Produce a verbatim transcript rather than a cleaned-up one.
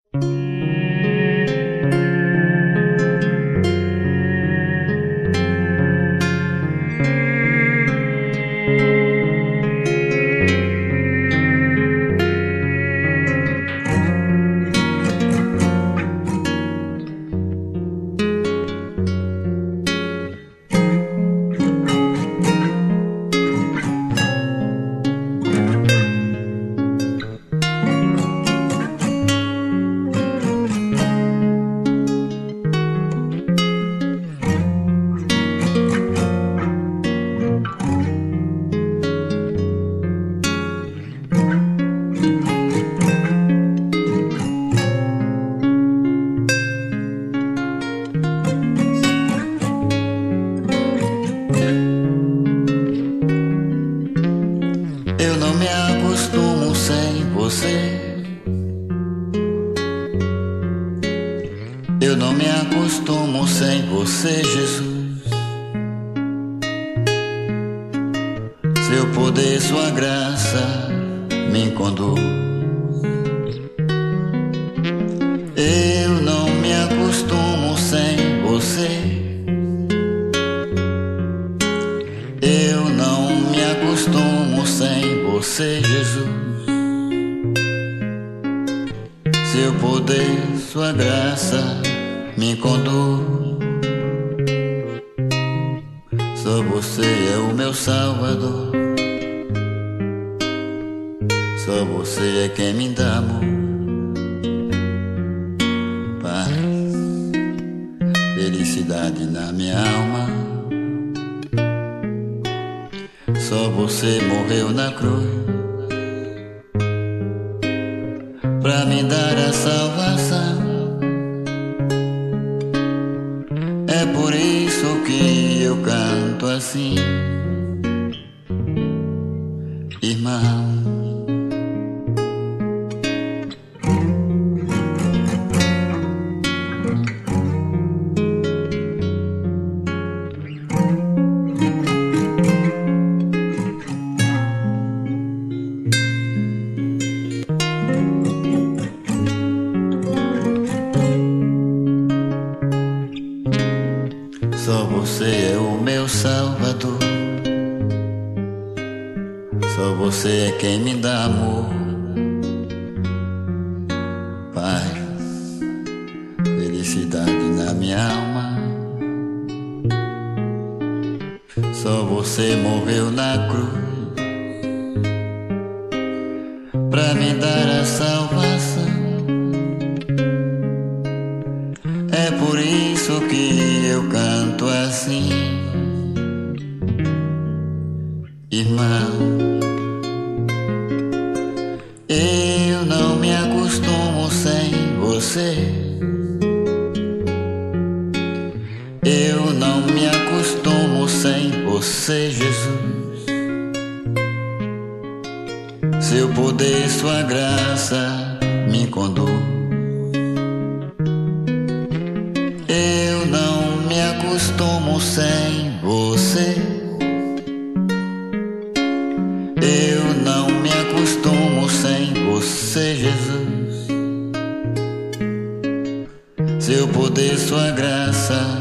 Eu não me acostumo sem você. Eu não me acostumo sem você, Jesus. Seu poder, sua graça me conduz. Eu não me acostumo sem você. Eu não me acostumo sem você, Jesus. Seu poder, sua graça me conduz. Só você é o meu Salvador. Só você é quem me dá amor, paz, felicidade na minha alma. Só você morreu na cruz pra me dar a salvação. É por isso que eu canto assim, irmão. Só você é o meu Salvador. Só você é quem me dá amor, paz, felicidade na minha alma. Só você morreu na cruz pra me dar a salvação. É por isso que eu canto assim, irmão. Eu não me acostumo sem você. Eu não me acostumo sem você, Jesus. Seu poder, sua graça me conduz. Eu não me acostumo sem você. Eu não me acostumo sem você, Jesus. Seu poder, sua graça